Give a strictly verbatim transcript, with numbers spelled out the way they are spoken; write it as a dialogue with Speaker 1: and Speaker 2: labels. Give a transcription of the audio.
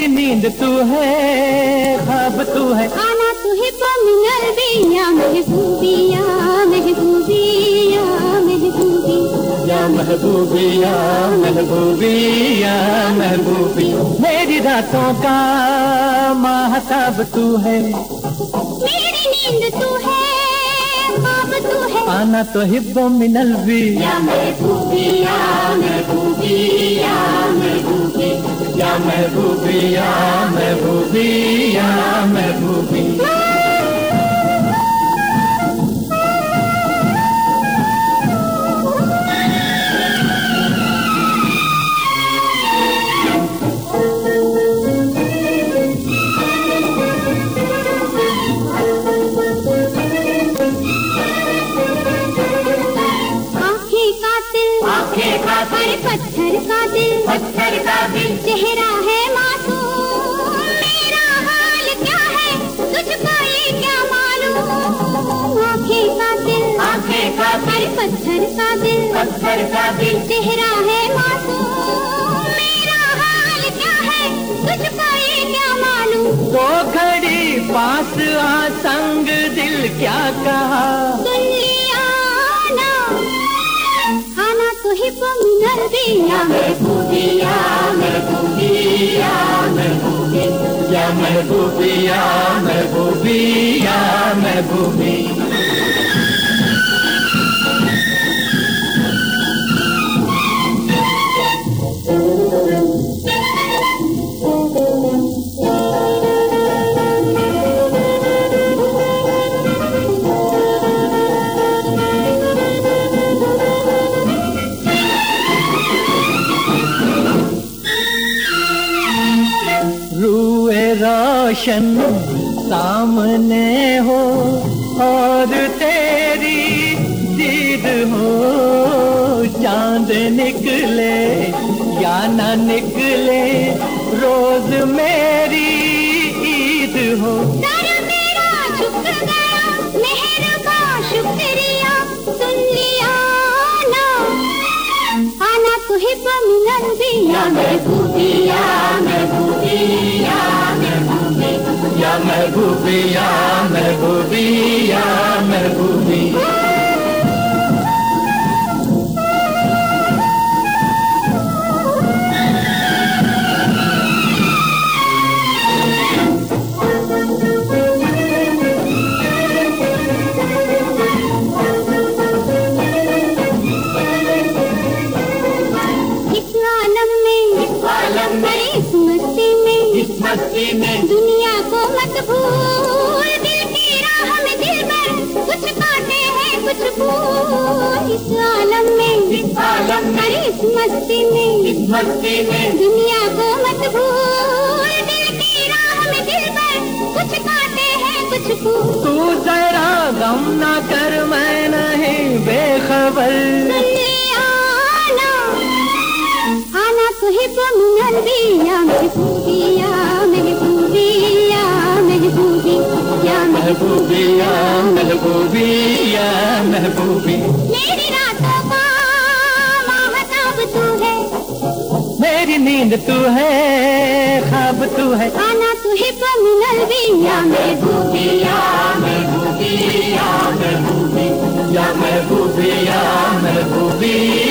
Speaker 1: नींद तू है, ख्वाब तू है,
Speaker 2: आना तू है मिनल दिया महबूबिया महबूबिया महबूबी
Speaker 1: या महबूबिया महबूबिया महबूबी। मेरी रातों का महताब तू है,
Speaker 2: मेरी नींद तू है, ख्वाब तू है,
Speaker 1: आना तो हिब्बो मिनल भी
Speaker 2: या महबूबिया महबूबिया महबूबी
Speaker 1: या महबूबिया महबूबिया महबूबी।
Speaker 2: पर पत्थर का दिल,
Speaker 1: पत्थर का दिल,
Speaker 2: चेहरा है मासूम, मेरा हाल क्या है तुझको ये क्या मालूम। आँखें का दिल,
Speaker 1: आँखें का
Speaker 2: पर पत्थर का दिल,
Speaker 1: पत्थर का दिल,
Speaker 2: चेहरा है मासूम, मेरा हाल क्या है तुझको ये क्या मालूम।
Speaker 1: दो घड़ी पास आ संग दिल क्या कहा,
Speaker 2: सुन लिया ना, आना तो ही मिनल दिया
Speaker 1: महबूबिया महबूबिया महबूबी या महबूबिया महबूबिया महबूबी। रोशन सामने हो और तेरी दीद हो, चांद निकले या ना निकले रोज मेरी ईद हो।
Speaker 2: सर मेरा झुक गया मेहर का शुक्रिया, सुन लिया ना, आना तो ही मिनल दिया
Speaker 1: महबूबिया महबूबिया महबूबी या महबूबिया महबूबिया महबूबी। इस मस्ती में
Speaker 2: दुनिया को मत भूल, दिल की राह में दिल पर कुछ काटे हैं कुछ फूल। इस आलम में,
Speaker 1: इस आलम में,
Speaker 2: इस मस्ती में,
Speaker 1: इस मस्ती में
Speaker 2: दुनिया को मत भूल, दिल की राह में दिल पर कुछ काटे हैं कुछ फूल।
Speaker 1: तू जरा गम ना कर, मैं नहीं बेखबर,
Speaker 2: सुन लिया ना, आना तो ही मिनल दिया महबूबिया महबूबिया महबूबी या
Speaker 1: महबूबिया महबूबिया महबूबी।
Speaker 2: मेरी रातों का महताब तू है,
Speaker 1: मेरी नींद तू है, ख्वाब तू है,
Speaker 2: आना तू ही मिनल दिया
Speaker 1: महबूबिया महबूबिया महबूबी या महबूबिया महबूबी।